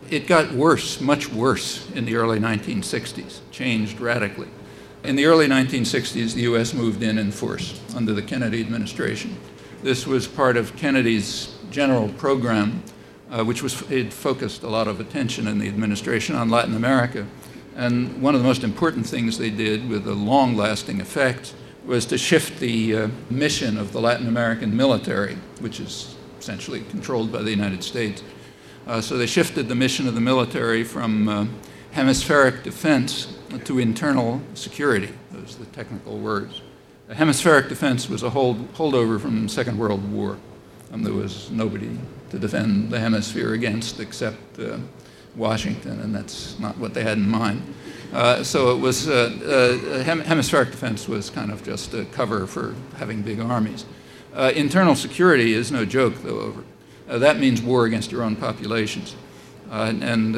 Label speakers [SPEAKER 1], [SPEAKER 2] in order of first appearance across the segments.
[SPEAKER 1] It got worse, much worse, in the early 1960s, changed radically. In the early 1960s, the U.S. moved in force under the Kennedy administration. This was part of Kennedy's general program, which it focused a lot of attention in the administration on Latin America. And one of the most important things they did with a long-lasting effect was to shift the mission of the Latin American military, which is essentially controlled by the United States. So they shifted the mission of the military from hemispheric defense to internal security. Those are the technical words. Hemispheric defense was a holdover from the Second World War. There was nobody to defend the hemisphere against except Washington, and that's not what they had in mind. So it was hemispheric defense was kind of just a cover for having big armies. Internal security is no joke, though. That means war against your own populations. And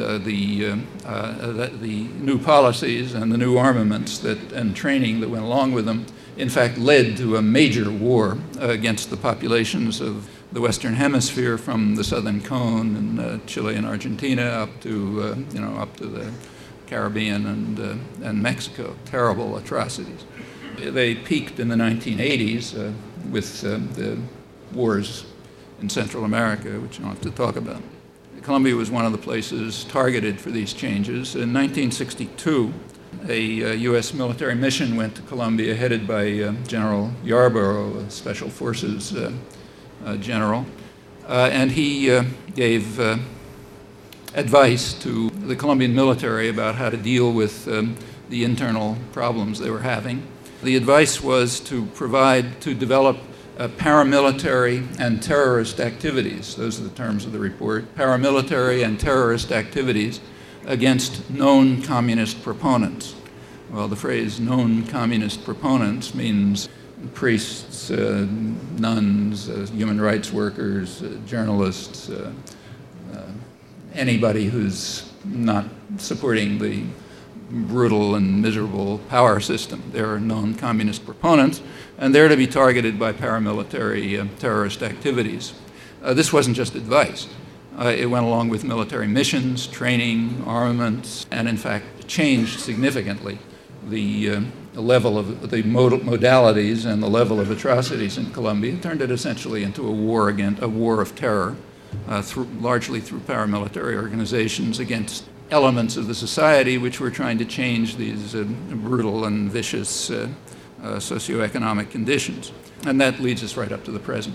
[SPEAKER 1] the new policies and the new armaments and training that went along with them, in fact, led to a major war against the populations of the Western Hemisphere, from the Southern Cone and Chile and Argentina up to the Caribbean and Mexico. Terrible atrocities. They peaked in the 1980s with the wars in Central America, which I don't have to talk about. Colombia was one of the places targeted for these changes. In 1962, a U.S. military mission went to Colombia headed by General Yarborough, a Special Forces general, and he gave advice to the Colombian military about how to deal with the internal problems they were having. The advice was to develop paramilitary and terrorist activities. Those are the terms of the report. Paramilitary and terrorist activities against known communist proponents. Well, the phrase known communist proponents means priests, nuns, human rights workers, journalists, anybody who's not supporting the brutal and miserable power system. They're known communist proponents, and they're to be targeted by paramilitary terrorist activities. This wasn't just advice. It went along with military missions, training, armaments, and in fact changed significantly the level of the modalities and the level of atrocities in Colombia. It turned it essentially into a war of terror, largely through paramilitary organizations against elements of the society which were trying to change these brutal and vicious socioeconomic conditions. And that leads us right up to the present.